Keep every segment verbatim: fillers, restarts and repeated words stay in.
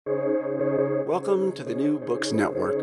Welcome to the New Books Network.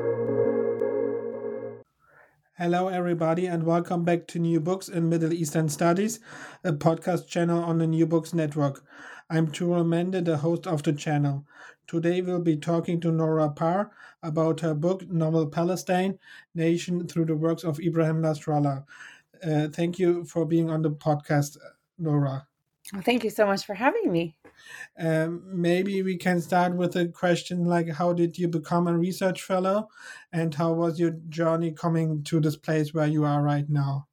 Hello, everybody, and welcome back to New Books in Middle Eastern Studies, a podcast channel on the New Books Network. I'm Turo Mende, the host of the channel. Today, we'll be talking to Nora Parr about her book, Novel Palestine Nation Through the Works of Ibrahim Nasrallah. Uh, thank you for being on the podcast, Nora. Well, thank you so much for having me. Um, maybe we can start with a question like, how did you become a research fellow, and how was your journey coming to this place where you are right now?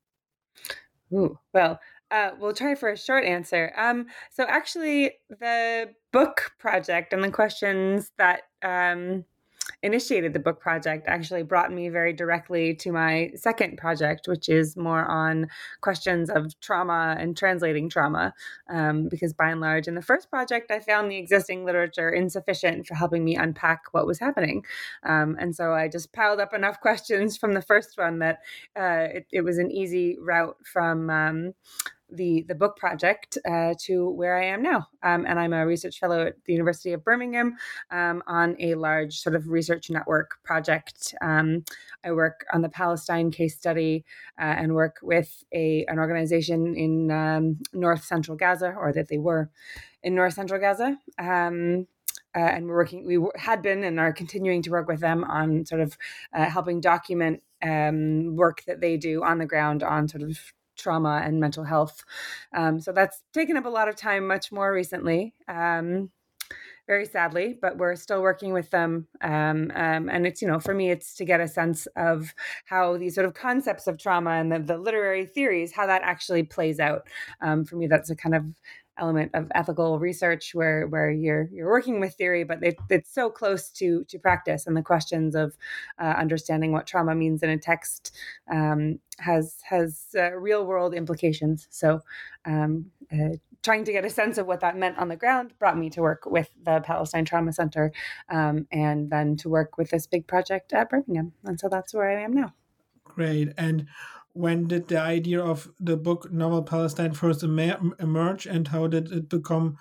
Ooh, well, uh, we'll try for a short answer. Um, so actually, the book project and the questions that um, initiated the book project actually brought me very directly to my second project, which is more on questions of trauma and translating trauma. Um, because by and large, in the first project, I found the existing literature insufficient for helping me unpack what was happening. Um, and so I just piled up enough questions from the first one that uh, it, it was an easy route from um, the the book project uh, to where I am now. Um, and I'm a research fellow at the University of Birmingham um, on a large sort of research network project. Um, I work on the Palestine case study uh, and work with a an organization in um, North Central Gaza, or that they were in North Central Gaza. Um, uh, and we're working, we had been and are continuing to work with them on sort of uh, helping document um, work that they do on the ground on sort of trauma and mental health. Um, so that's taken up a lot of time much more recently, um, very sadly, but we're still working with them. Um, um, and it's, you know, for me, it's to get a sense of how these sort of concepts of trauma and the, the literary theories, how that actually plays out. Um, for me, that's a kind of element of ethical research where where you're you're working with theory, but it, it's so close to to practice, and the questions of uh, understanding what trauma means in a text um, has has uh, real world implications. So um, uh, trying to get a sense of what that meant on the ground brought me to work with the Palestine Trauma Center, um, and then to work with this big project at Birmingham, and so that's where I am now. Great. And when did the idea of the book Novel Palestine first em- emerge, and how did it become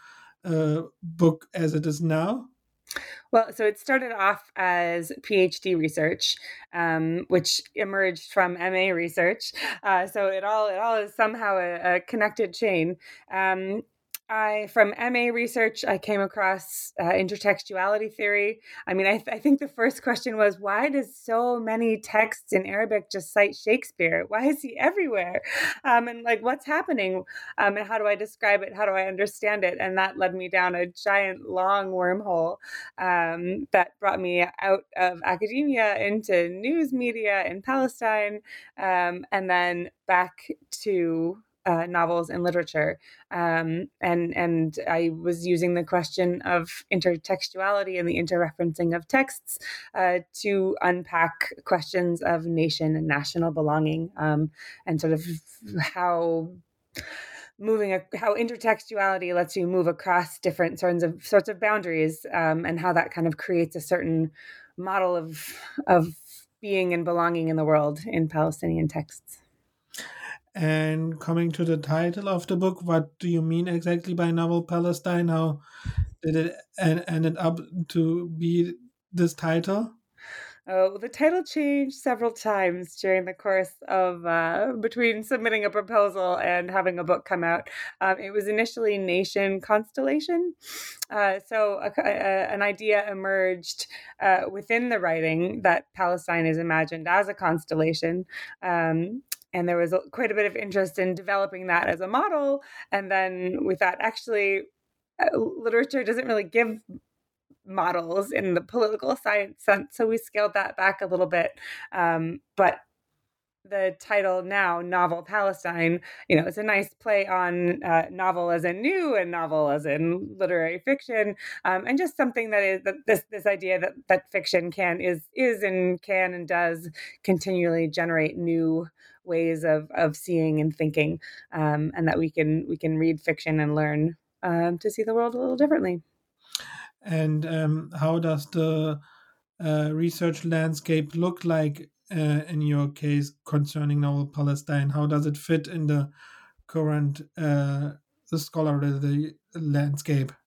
a book as it is now? Well, so it started off as PhD research, um, which emerged from M A research. Uh, so it all it all is somehow a, a connected chain. Um, I from M A research, I came across uh, intertextuality theory. I mean, I, th- I think the first question was, why does so many texts in Arabic just cite Shakespeare? Why is he everywhere? Um, and like, what's happening? Um, and how do I describe it? How do I understand it? And that led me down a giant, long wormhole um, that brought me out of academia into news media in Palestine, um, and then back to uh, novels and literature. Um, and and I was using the question of intertextuality and the interreferencing of texts uh, to unpack questions of nation and national belonging, um, and sort of how moving a, how intertextuality lets you move across different sorts of sorts of boundaries, um, and how that kind of creates a certain model of of being and belonging in the world in Palestinian texts. And coming to the title of the book, what do you mean exactly by Novel Palestine? How did it en- ended up to be this title? Oh, the title changed several times during the course of uh, between submitting a proposal and having a book come out. Um, it was initially Nation Constellation. Uh, so a, a, an idea emerged uh, within the writing that Palestine is imagined as a constellation. Um, and there was a, quite a bit of interest in developing that as a model. And then we thought, actually, uh, literature doesn't really give models in the political science sense. So we scaled that back a little bit. Um, but the title now, Novel Palestine, you know, it's a nice play on uh, novel as in new and novel as in literary fiction, um, and just something that is that this this idea that that fiction can is is and can and does continually generate new ways of of seeing and thinking, um, and that we can we can read fiction and learn um, to see the world a little differently. And um, how does the uh, research landscape look like uh, in your case concerning Novel Palestine? How does it fit in the current uh, the scholarly landscape?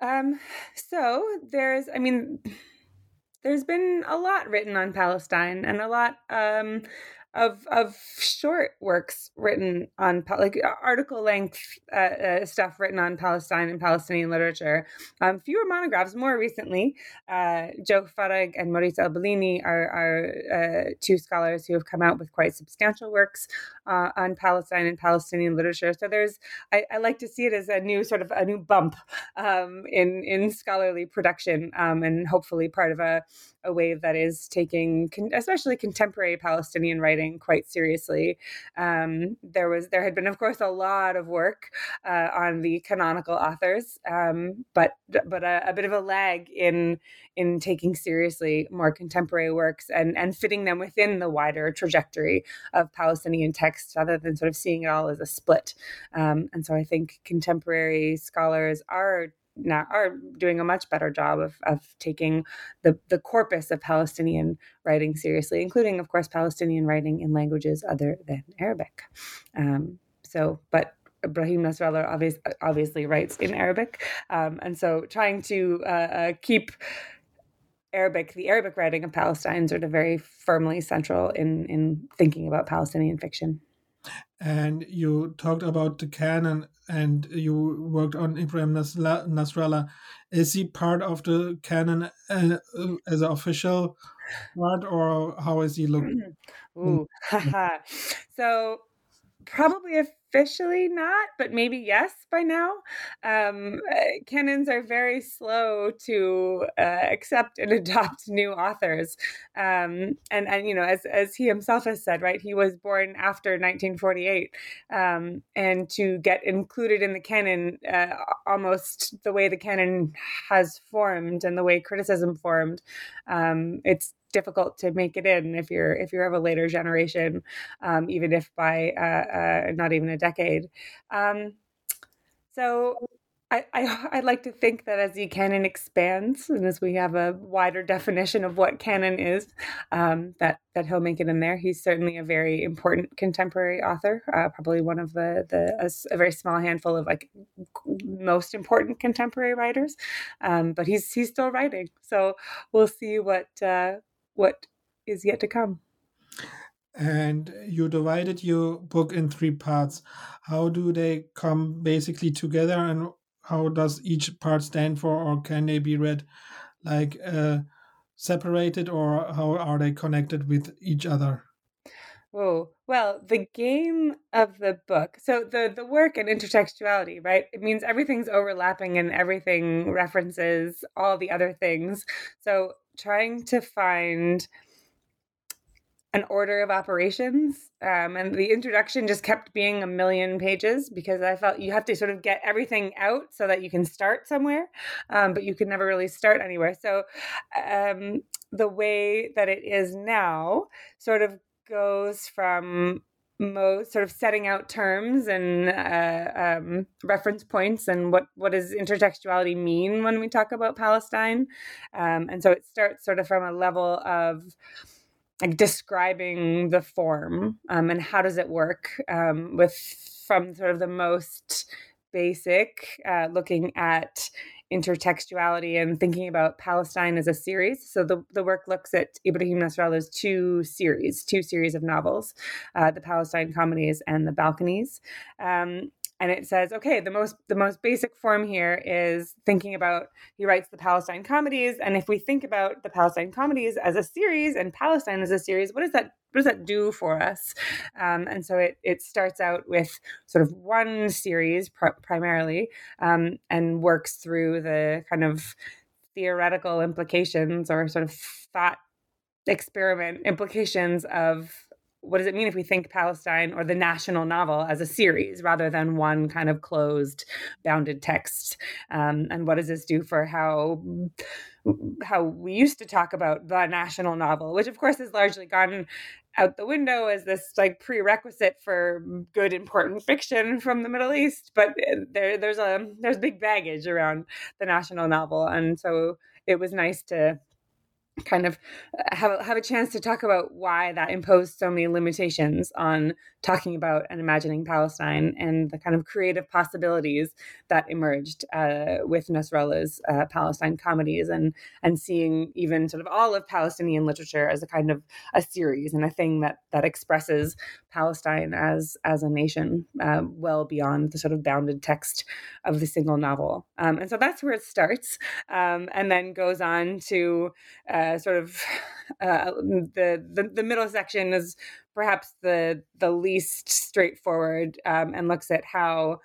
Um, so there's, I mean, there's been a lot written on Palestine and a lot um, of of short works written on like article length uh, uh, stuff written on Palestine and Palestinian literature. Um, fewer monographs. More recently, uh, Joe Farag and Maurice El-Bellini are, are uh, two scholars who have come out with quite substantial works uh, on Palestine and Palestinian literature. So there's, I, I like to see it as a new sort of a new bump um, in in scholarly production, um, and hopefully part of a a wave that is taking, con- especially contemporary Palestinian writing, quite seriously. Um, there was, there had been, of course, a lot of work uh, on the canonical authors, um, but but a, a bit of a lag in in taking seriously more contemporary works and and fitting them within the wider trajectory of Palestinian texts, rather than sort of seeing it all as a split. Um, and so I think contemporary scholars are now are doing a much better job of, of taking the, the corpus of Palestinian writing seriously, including, of course, Palestinian writing in languages other than Arabic. Um, so, but Brahim Nasrallah obvious, obviously writes in Arabic. Um, and so trying to uh, uh, keep Arabic, the Arabic writing of Palestine, sort of very firmly central in, in thinking about Palestinian fiction. And you talked about the canon, and you worked on Ibrahim Nasrallah. Is he part of the canon uh, as an official part, or how is he looked? Ooh, so probably officially not, but maybe yes by now. Um, uh, canons are very slow to uh, accept and adopt new authors. Um, and, and, you know, as, as he himself has said, right, he was born after nineteen forty-eight. Um, and to get included in the canon, uh, almost the way the canon has formed and the way criticism formed, um, it's difficult to make it in if you're if you're of a later generation, um, even if by uh, uh, not even a decade. Um, so I, I I'd like to think that as the canon expands and as we have a wider definition of what canon is, um, that that he'll make it in there. He's certainly a very important contemporary author, uh, probably one of the the a, a very small handful of like most important contemporary writers. Um, but he's he's still writing, so we'll see what. Uh, what is yet to come. And you divided your book in three parts. How do they come basically together, and how does each part stand for, or can they be read like uh, separated, or how are they connected with each other? Oh, well, the game of the book. So the the work and intertextuality, right? It means everything's overlapping and everything references all the other things. So trying to find an order of operations, um, and the introduction just kept being a million pages because I felt you have to sort of get everything out so that you can start somewhere, um, but you can never really start anywhere. So um, the way that it is now sort of goes from most sort of setting out terms and uh, um, reference points and what what does intertextuality mean when we talk about Palestine, um, and so it starts sort of from a level of like describing the form, um, and how does it work, um, with from sort of the most basic, uh, looking at intertextuality and thinking about Palestine as a series. So the, the work looks at Ibrahim Nasrallah's two series, two series of novels, uh, the Palestine Comedies and the Balconies. Um, and it says, okay, the most the most basic form here is thinking about, he writes the Palestine Comedies, and if we think about the Palestine Comedies as a series and Palestine as a series, what does that what does that do for us? Um, and so it it starts out with sort of one series pr- primarily, um, and works through the kind of theoretical implications or sort of thought experiment implications of what does it mean if we think Palestine or the national novel as a series rather than one kind of closed, bounded text? Um, and what does this do for how how we used to talk about the national novel, which of course has largely gone out the window as this like prerequisite for good, important fiction from the Middle East. But there, there's a there's big baggage around the national novel, and so it was nice to kind of have a, have a chance to talk about why that imposed so many limitations on talking about and imagining Palestine, and the kind of creative possibilities that emerged uh, with Nasralla's uh, Palestine comedies, and and seeing even sort of all of Palestinian literature as a kind of a series and a thing that that expresses Palestine as as a nation uh, well beyond the sort of bounded text of the single novel. Um, and so that's where it starts, um, and then goes on to uh, sort of uh, the, the the middle section is perhaps the the least straightforward, um, and looks at how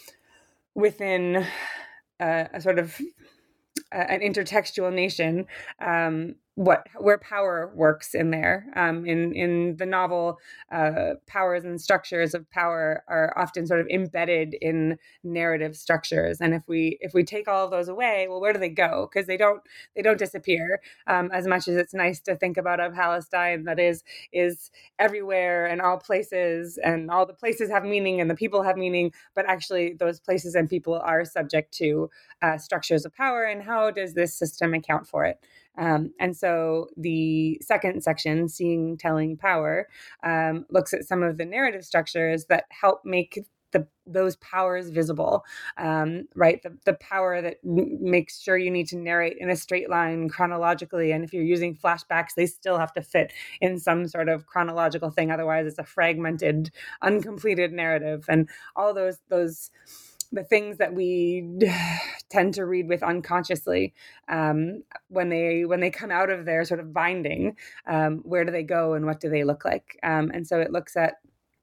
within uh, a sort of uh, an intertextual nation, um, what where power works in there. Um, in in the novel, uh, powers and structures of power are often sort of embedded in narrative structures, and if we if we take all of those away, well, where do they go? Because they don't they don't disappear. Um, as much as it's nice to think about a Palestine that is is everywhere and all places, and all the places have meaning and the people have meaning, but actually those places and people are subject to uh, structures of power, and how does this system account for it? Um, and so the second section, Seeing, Telling, Power, um, looks at some of the narrative structures that help make the, those powers visible, um, right? The, the power that m- makes sure you need to narrate in a straight line chronologically. And if you're using flashbacks, they still have to fit in some sort of chronological thing. Otherwise, it's a fragmented, uncompleted narrative. And all those those the things that we tend to read with unconsciously, um, when they when they come out of their sort of binding, um, where do they go and what do they look like? Um, and so it looks at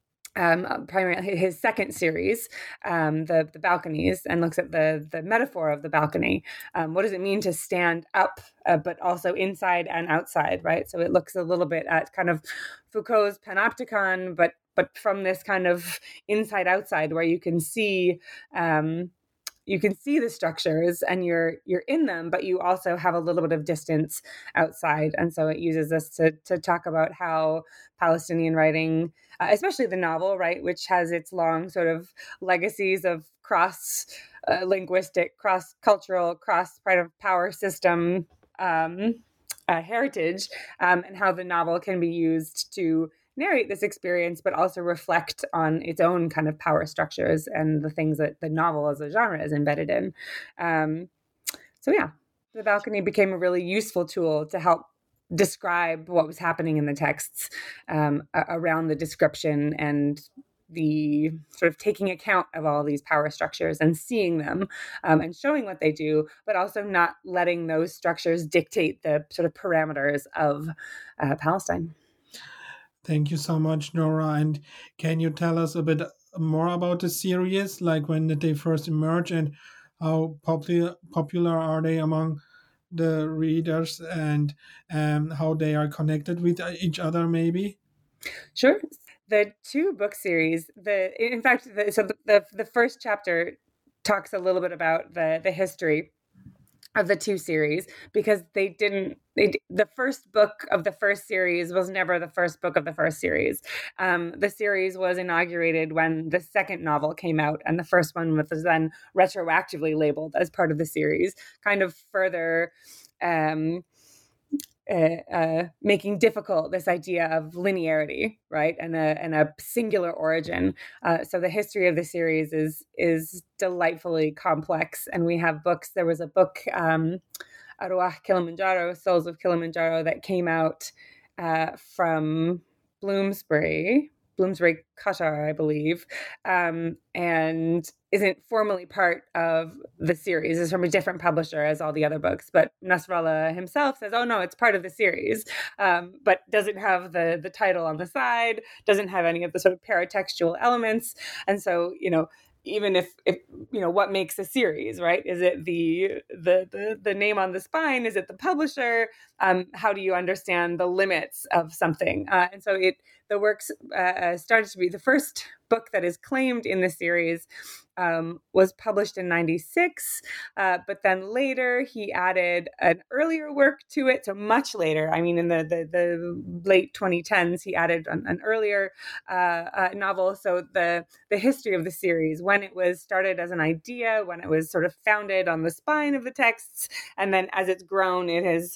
um, primarily his second series, um, the the balconies, and looks at the the metaphor of the balcony. Um, what does it mean to stand up, uh, but also inside and outside, right? So it looks a little bit at kind of Foucault's panopticon, but but from this kind of inside outside, where you can see. Um, you can see the structures and you're you're in them, but you also have a little bit of distance outside. And so it uses this to to talk about how Palestinian writing, uh, especially the novel, right, which has its long sort of legacies of cross uh, linguistic, cross cultural, cross kind of power system um, uh, heritage, um, and how the novel can be used to narrate this experience, but also reflect on its own kind of power structures and the things that the novel as a genre is embedded in. Um, so yeah, the balcony became a really useful tool to help describe what was happening in the texts, um, around the description and the sort of taking account of all these power structures and seeing them, um, and showing what they do, but also not letting those structures dictate the sort of parameters of uh, Palestine. Thank you so much, Nora. And can you tell us a bit more about the series? Like, when did they first emerge, and how popular popular are they among the readers, and um, how they are connected with each other, maybe? Sure. The two book series, the in fact, the, so the, the the first chapter talks a little bit about the the history of the two series, because they didn't they, the first book of the first series was never the first book of the first series. Um, the series was inaugurated when the second novel came out, and the first one was then retroactively labeled as part of the series, kind of further um, Uh, uh, making difficult this idea of linearity, right, and a and a singular origin. Uh, so the history of the series is is delightfully complex, and we have books. There was a book, um, Arwah Kilimanjaro, Souls of Kilimanjaro, that came out uh, from Bloomsbury, Bloomsbury, Qatar, I believe, um, and isn't formally part of the series. It's from a different publisher as all the other books, but Nasrallah himself says, oh no, it's part of the series, um, but doesn't have the the title on the side, doesn't have any of the sort of paratextual elements. And so, you know, even if, if you know, what makes a series, right? Is it the the the, the name on the spine? Is it the publisher? Um, how do you understand the limits of something? Uh, and so it the works uh, started to be the first book that is claimed in the series, um, was published in ninety-six, uh, but then later he added an earlier work to it, so much later. I mean, in the the, the late twenty tens, he added an, an earlier uh, uh, novel. So the the history of the series, when it was started as an idea, when it was sort of founded on the spine of the texts, and then as it's grown, it has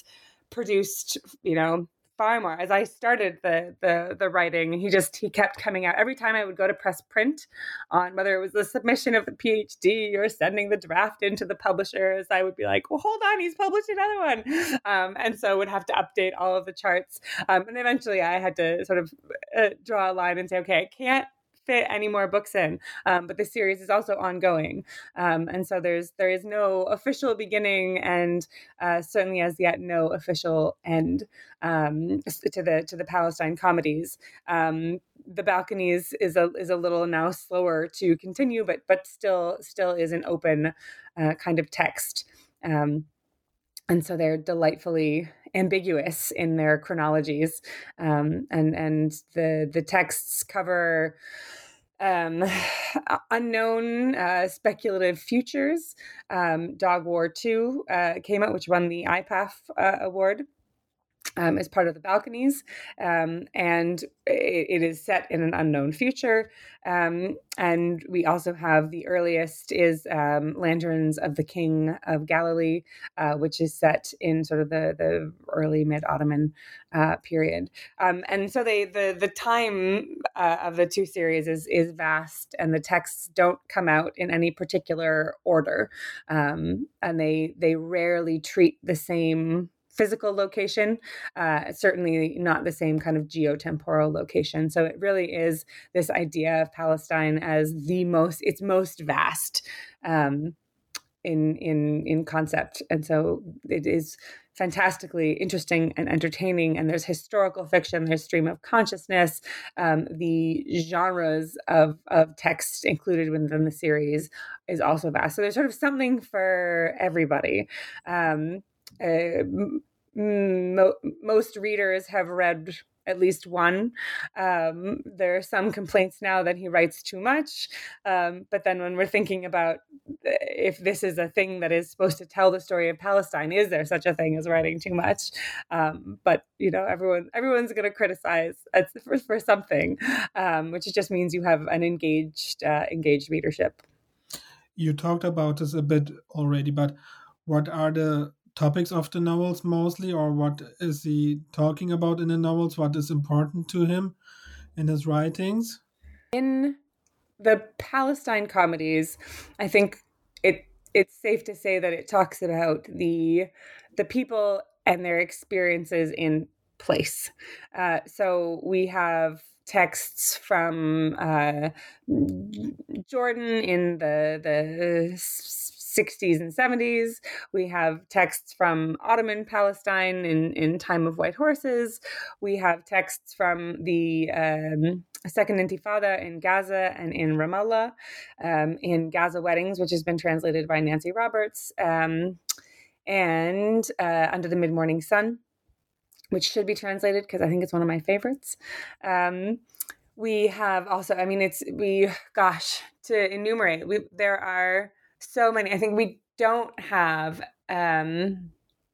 produced, you know, far more. As I started the the the writing, he just he kept coming out every time I would go to press print on whether it was the submission of the PhD or sending the draft into the publishers. I would be like, well, hold on, he's published another one, um, and so would have to update all of the charts. Um, and eventually, I had to sort of uh, draw a line and say, okay, I can't fit any more books in, um, but the series is also ongoing, um, and so there's there is no official beginning and uh, certainly as yet no official end um, to the to the Palestine comedies. Um, the Balconies is a is a little now slower to continue, but but still still is an open uh, kind of text. Um, and so they're delightfully ambiguous in their chronologies, um, and and the the texts cover um, unknown uh, speculative futures. Um, Dog War two uh, came out, which won the I P A F uh, award. Um, as part of the Balconies, um, and it, it is set in an unknown future. Um, and we also have the earliest is um, Lanterns of the King of Galilee, uh, which is set in sort of the, the early mid-Ottoman uh, period. Um, and so they the the time uh, of the two series is is vast, and the texts don't come out in any particular order, um, and they they rarely treat the same physical location, uh, certainly not the same kind of geotemporal location. So it really is this idea of Palestine as the most, it's most vast um, in in in concept, and so it is fantastically interesting and entertaining. And there's historical fiction, there's stream of consciousness, um, the genres of of text included within the series is also vast. So there's sort of something for everybody. Um, Uh, mo- most readers have read at least one. Um, there are some complaints now that he writes too much. Um, but then when we're thinking about if this is a thing that is supposed to tell the story of Palestine, is there such a thing as writing too much? Um, but, you know, everyone, everyone's going to criticize for, for something, um, which just means you have an engaged, uh, engaged readership. You talked about this a bit already, but what are the topics of the novels mostly, or what is he talking about in the novels? What is important to him in his writings? In the Palestine comedies, I think it it's safe to say that it talks about the the people and their experiences in place. Uh, so we have texts from uh, Jordan in the the sixties and seventies. We have texts from Ottoman Palestine in, in Time of White Horses. We have texts from the um, Second Intifada in Gaza and in Ramallah, um, in Gaza Weddings, which has been translated by Nancy Roberts, um, and uh, Under the Mid-Morning Sun, which should be translated because I think it's one of my favorites. Um, we have also, I mean, it's, we, gosh, to enumerate, we, there are so many. I think we don't have um,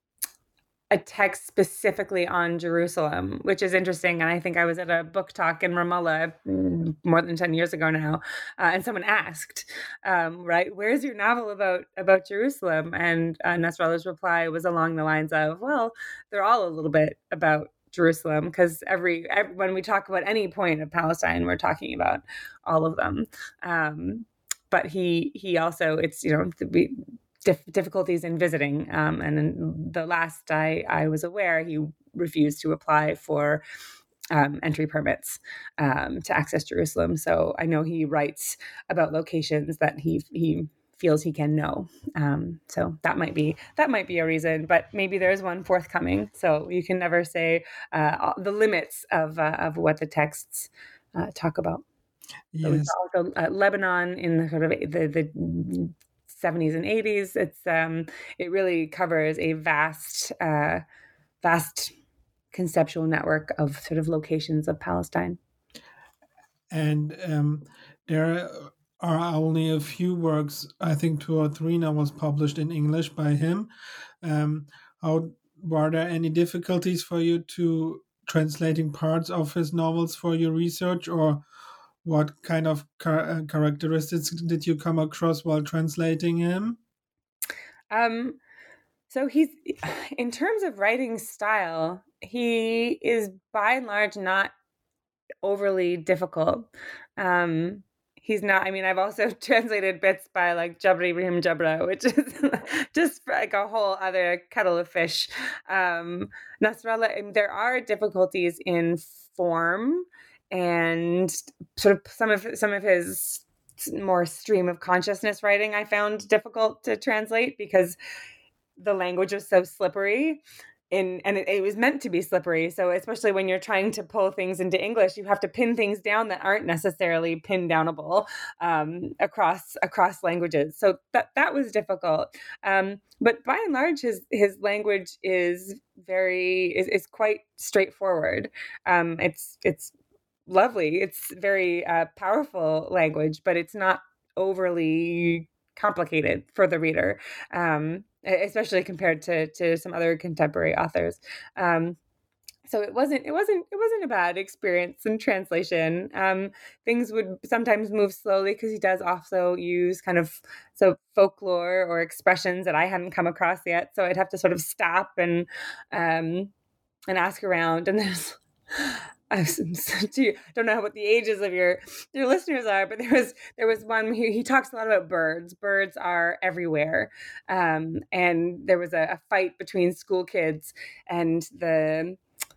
a text specifically on Jerusalem, which is interesting. And I think I was at a book talk in Ramallah more than ten years ago now, uh, and someone asked, um, right, where's your novel about about Jerusalem? And uh, Nasrallah's reply was along the lines of, well, they're all a little bit about Jerusalem, because every, every when we talk about any point of Palestine, we're talking about all of them. Um, but he he also, it's, you know, we, dif- difficulties in visiting. Um, and in the last I, I was aware, he refused to apply for um, entry permits um, to access Jerusalem. So I know he writes about locations that he he feels he can know. Um, so that might be that might be a reason, but maybe there's one forthcoming. So you can never say uh, the limits of uh, of what the texts uh, talk about. Yes. So also uh, Lebanon in the sort of the the seventies and eighties. It's um, it really covers a vast uh, vast conceptual network of sort of locations of Palestine. And um, there are only a few works, I think two or three novels published in English by him. Um, how were there any difficulties for you to translating parts of his novels for your research, or what kind of char- characteristics did you come across while translating him? Um, So he's, in terms of writing style, he is by and large not overly difficult. Um, he's not, I mean, I've also translated bits by like Jabra Ibrahim Jabra, which is just like a whole other kettle of fish. Um, Nasrallah, there are difficulties in form and sort of some of some of his more stream of consciousness writing I found difficult to translate because the language was so slippery. In, and it, it was meant to be slippery. So especially when you're trying to pull things into English, you have to pin things down that aren't necessarily pin downable um, across across languages. So that that was difficult. Um, but by and large, his his language is very is, is quite straightforward. Um, it's it's lovely. It's very uh, powerful language, but it's not overly complicated for the reader. Um, especially compared to to some other contemporary authors. Um, so it wasn't it wasn't it wasn't a bad experience in translation. Um, things would sometimes move slowly because he does also use kind of so folklore or expressions that I hadn't come across yet. So I'd have to sort of stop and um, and ask around. And there's I don't know what the ages of your your listeners are, but there was there was one he, he talks a lot about birds. Birds are everywhere, um, and there was a, a fight between school kids, and the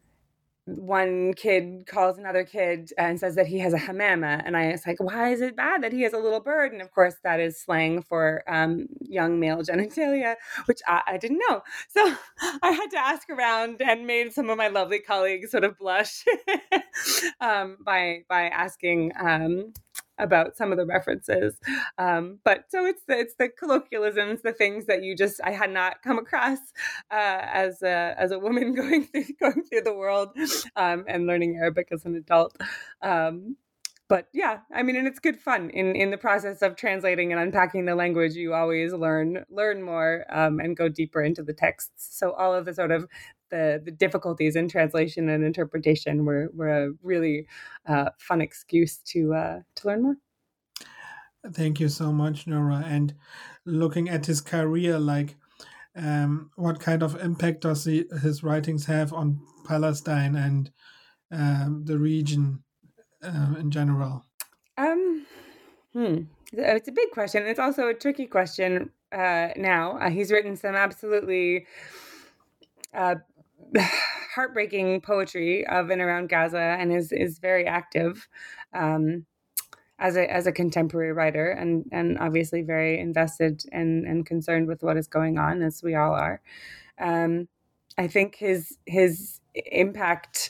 one kid calls another kid and says that he has a hamama, and I was like, why is it bad that he has a little bird? And of course, that is slang for um, young male genitalia, which I, I didn't know. So I had to ask around and made some of my lovely colleagues sort of blush um, by by asking um, about some of the references. Um, but so it's the, it's the colloquialisms, the things that you just, I had not come across uh, as a, as a woman going through, going through the world um, and learning Arabic as an adult. Um, but yeah, I mean, and it's good fun in, in the process of translating and unpacking the language. You always learn, learn more um, and go deeper into the texts. So all of the sort of the, the difficulties in translation and interpretation were, were a really uh, fun excuse to, uh, to learn more. Thank you so much, Nora. And looking at his career, like um, what kind of impact does he, his writings have on Palestine and um, the region uh, in general? Um, hmm. It's a big question. It's also a tricky question uh, now. Uh, he's written some absolutely uh, heartbreaking poetry of and around Gaza and is, is very active. Um, as a as a contemporary writer and and obviously very invested and and concerned with what is going on, as we all are. Um, I think his his impact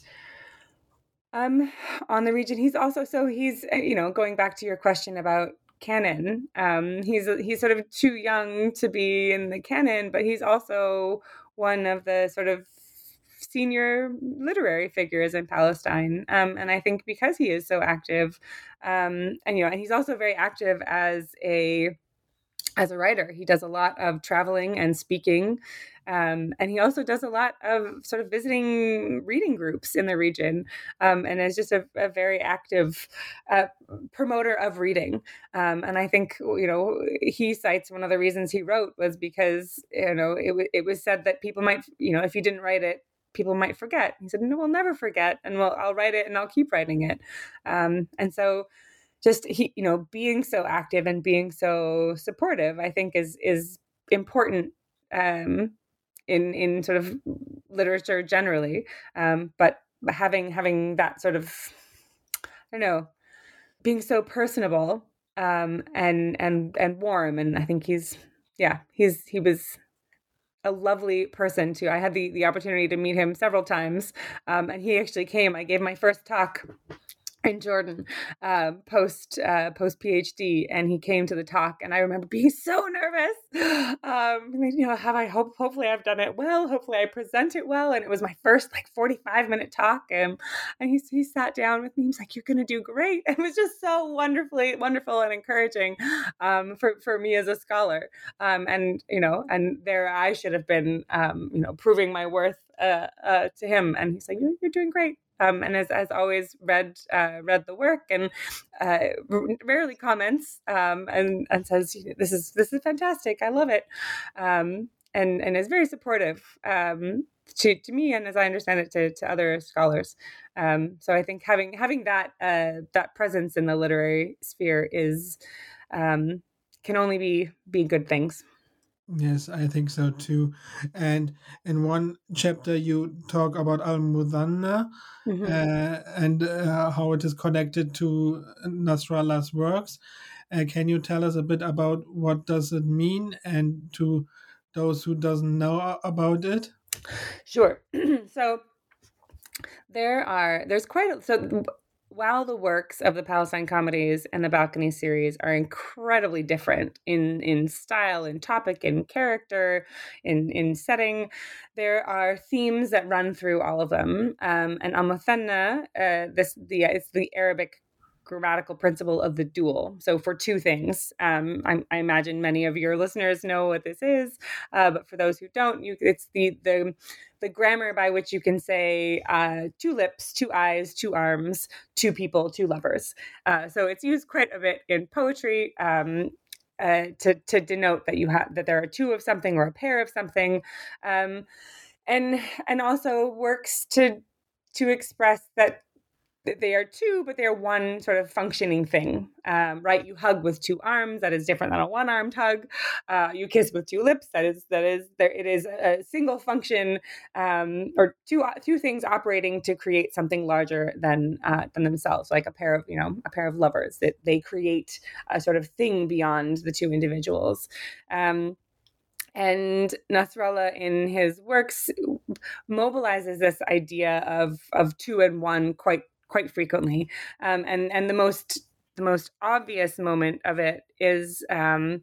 um, on the region. He's also so he's you know going back to your question about canon. Um, he's he's sort of too young to be in the canon, but he's also one of the sort of senior literary figures in Palestine. Um, and I think because he is so active, um, and, you know, and he's also very active as a, as a writer. He does a lot of traveling and speaking. Um, and he also does a lot of sort of visiting reading groups in the region, um, and is just a, a very active uh, promoter of reading. Um, and I think, you know, he cites one of the reasons he wrote was because, you know, it, w- it was said that people might, you know, if you didn't write it, people might forget. He said, no, we'll never forget. And we'll, I'll write it and I'll keep writing it. Um, and so just, he, you know, being so active and being so supportive, I think is, is important um, in, in sort of literature generally. Um, but having, having that sort of, I don't know, being so personable um, and, and, and warm. And I think he's, yeah, he's, he was a lovely person too. I had the, the opportunity to meet him several times. Um, and he actually came, I gave my first talk in Jordan, uh, post uh, post PhD, and he came to the talk, and I remember being so nervous. Um, you know, have I hope? Hopefully, I've done it well. Hopefully, I present it well. And it was my first like forty-five minute talk, and and he he sat down with me. He was like, "You're going to do great." It was just so wonderfully wonderful and encouraging um, for for me as a scholar. Um, and you know, and there I should have been, um, you know, proving my worth uh, uh, to him. And he's like, "You're, you're doing great." Um, and has, has always read uh, read the work and uh, rarely comments um, and and says, this is this is fantastic, I love it. Um, and and is very supportive um, to to me, and as I understand it, to to other scholars. Um, so I think having having that uh, that presence in the literary sphere is um, can only be be good things. Yes, I think so too. And in one chapter, you talk about Al Muthanna Mm-hmm. uh, and uh, how it is connected to Nasrallah's works. Uh, can you tell us a bit about what does it mean, and to those who doesn't know a- about it? Sure. So there are there's quite a, so while the works of the Palestine comedies and the Balcony series are incredibly different in in style, in topic, in character, in in setting, there are themes that run through all of them. Um, and Al Muthanna, uh, this the it's the Arabic grammatical principle of the dual. So for two things, um, I, I imagine many of your listeners know what this is, uh, but for those who don't, you, it's the the the grammar by which you can say uh, two lips, two eyes, two arms, two people, two lovers. Uh, so it's used quite a bit in poetry. Um, uh, to to denote that you have that there are two of something or a pair of something, um, and and also works to to express that they are two, but they're one sort of functioning thing, um, right? You hug with two arms, that is different than a one-armed hug. Uh, you kiss with two lips, that is that is there. It is a single function, um, or two two things operating to create something larger than uh, than themselves, like a pair of you know a pair of lovers that they create a sort of thing beyond the two individuals. Um, and Nasrallah, in his works, mobilizes this idea of of two and one quite quite frequently, um, and and the most the most obvious moment of it is um,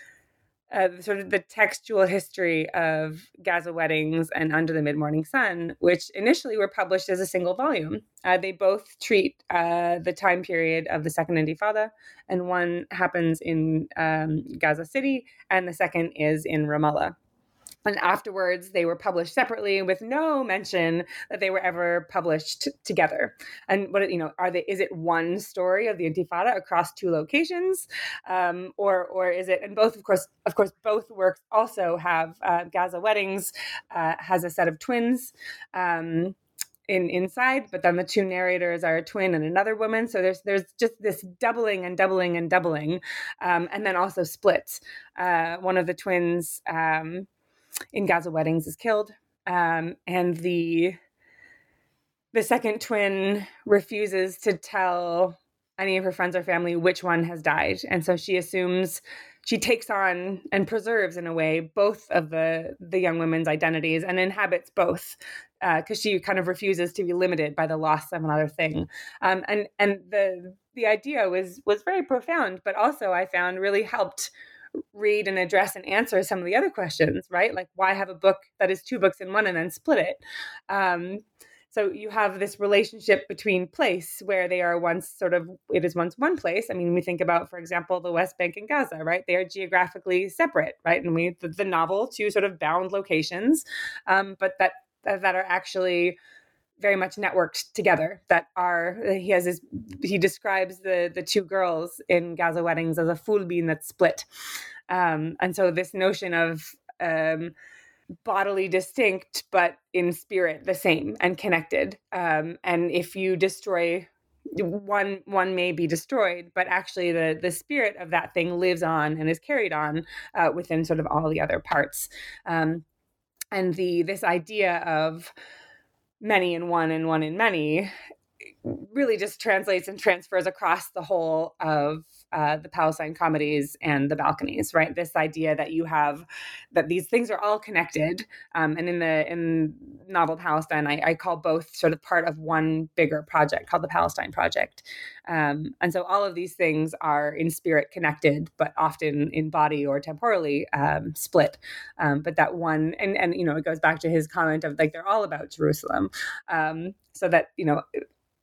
uh, sort of the textual history of Gaza Weddings and Under the Mid-Morning Sun, which initially were published as a single volume. Uh, they both treat uh, the time period of the Second Intifada, and one happens in um, Gaza City, and the second is in Ramallah. And afterwards, they were published separately with no mention that they were ever published t- together. And what you know are they? Is it one story of the Intifada across two locations, um, or or is it? And both, of course, of course, both works also have uh, Gaza Weddings uh, has a set of twins. Um, in inside, but then the two narrators are a twin and another woman. So there's there's just this doubling and doubling and doubling, um, and then also splits. Uh, one of the twins. Um, in Gaza Weddings is killed. Um, and the the second twin refuses to tell any of her friends or family which one has died. And so she assumes she takes on and preserves in a way both of the the young women's identities and inhabits both because uh, she kind of refuses to be limited by the loss of another thing. Um, and and the the idea was was very profound, but also I found really helped read and address and answer some of the other questions, right? Like, why have a book that is two books in one and then split it? Um, so you have this relationship between place where they are once sort of, it is once one place. I mean, we think about, for example, the West Bank and Gaza, right? They are geographically separate, right? And we, the, the novel, two sort of bound locations, um, but that, that are actually very much networked together. That are he has his he describes the the two girls in Gaza Weddings as a full bean that's split, um, and so this notion of um, bodily distinct but in spirit the same and connected. Um, and if you destroy one, one may be destroyed, but actually the the spirit of that thing lives on and is carried on uh, within sort of all the other parts. Um, and the this idea of many in one and one in many really just translates and transfers across the whole of uh, the Palestine comedies and the Balconies, right? This idea that you have that these things are all connected, um, and in the in novel Palestine, I, I call both sort of part of one bigger project called the Palestine Project, um, and so all of these things are in spirit connected, but often in body or temporally um, split. Um, but that one, and and you know, it goes back to his comment of like they're all about Jerusalem, um, so that you know.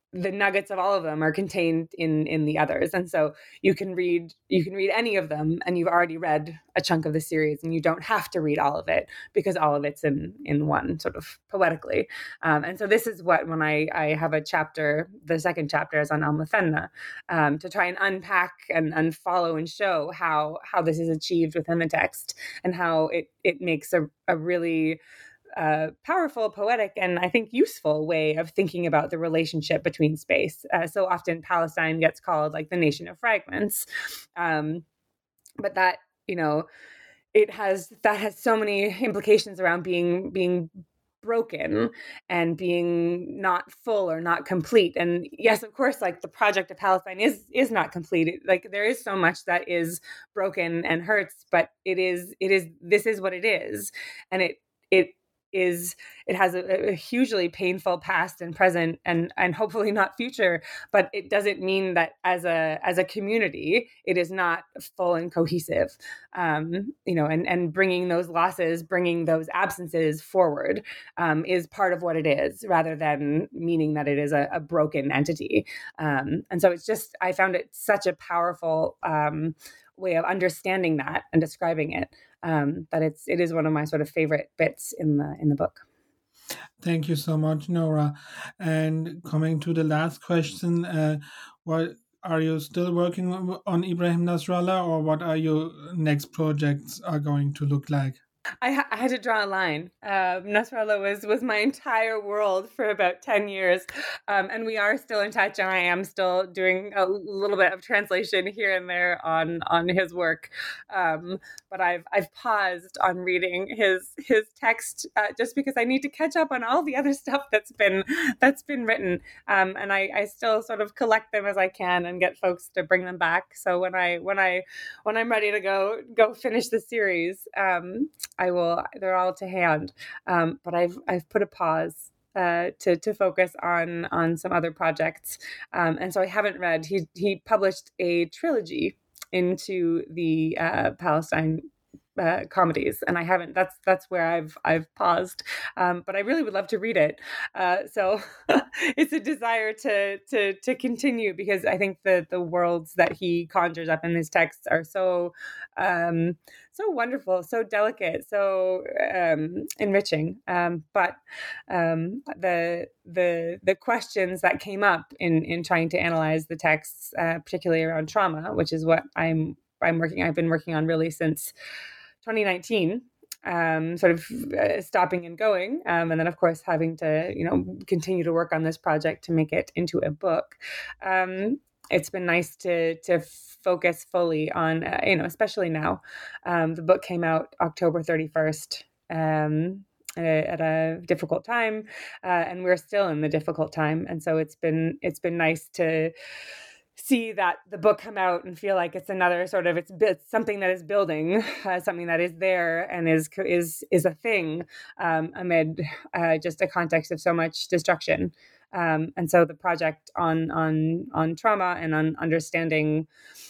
the nuggets of all of them are contained in in the others, and so you can read you can read any of them, and you've already read a chunk of the series, and you don't have to read all of it because all of it's in in one, sort of poetically. Um, and so this is what, when I I have a chapter, the second chapter is on Almuthenna, um, to try and unpack and, and follow and show how how this is achieved within the text, and how it it makes a, a really uh, powerful, poetic, and I think useful way of thinking about the relationship between space. Uh, so often Palestine gets called like the nation of fragments, um, but that, you know, it has that has so many implications around being being broken and being not full or not complete. And yes, of course, like the project of Palestine is is not complete. It, like there is so much that is broken and hurts, but it is it is this is what it is, and it it is it has a, a hugely painful past and present, and and hopefully not future, but it doesn't mean that as a as a community it is not full and cohesive. Um, you know, and and bringing those losses, bringing those absences forward, um, is part of what it is, rather than meaning that it is a, a broken entity. Um, and so it's just, I found it such a powerful um, way of understanding that and describing it, um, that it's it is one of my sort of favorite bits in the in the book. Thank you so much, Nora. And coming to the last question, uh, what are you still working on Ibrahim Nasrallah, or what are your next projects are going to look like? I, ha- I had to draw a line. Uh, Nasrallah was was my entire world for about ten years, um, and we are still in touch. And I am still doing a little bit of translation here and there on on his work. Um, but I've I've paused on reading his his text uh, just because I need to catch up on all the other stuff that's been that's been written. Um, and I, I still sort of collect them as I can and get folks to bring them back. So when I when I when I'm ready to go go finish the series, um, I will. They're all to hand, um, but I've I've put a pause uh, to to focus on on some other projects, um, and so I haven't read. He he published a trilogy into the uh, Palestine uh, comedies, and I haven't. That's that's where I've I've paused, um, but I really would love to read it. Uh, so it's a desire to to to continue, because I think the the worlds that he conjures up in his texts are so um, so wonderful, so delicate, so um, enriching. Um, but um, the the the questions that came up in in trying to analyze the texts, uh, particularly around trauma, which is what I'm I'm working. I've been working on really since twenty nineteen, um, sort of uh, stopping and going. Um, and then, of course, having to, you know, continue to work on this project to make it into a book. Um, it's been nice to to focus fully on, uh, you know, especially now. Um, the book came out October thirty-first. Um, At a, at a difficult time, uh, and we're still in the difficult time. And so it's been it's been nice to see that the book come out and feel like it's another sort of it's, it's something that is building, uh, something that is there and is is is a thing, um, amid uh, just a context of so much destruction. Um, and so the project on on on trauma and on understanding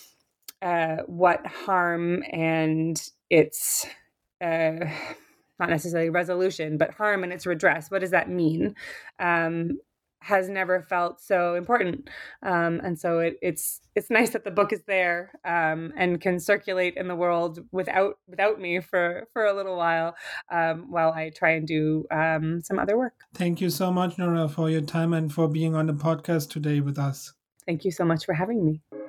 uh, what harm and its uh, not necessarily resolution, but harm and its redress, what does that mean? Um, has never felt so important, um, and so it, it's it's nice that the book is there, um, and can circulate in the world without without me for for a little while, um, while I try and do um, some other work. Thank you so much, Nora, for your time and for being on the podcast today with us. Thank you so much for having me.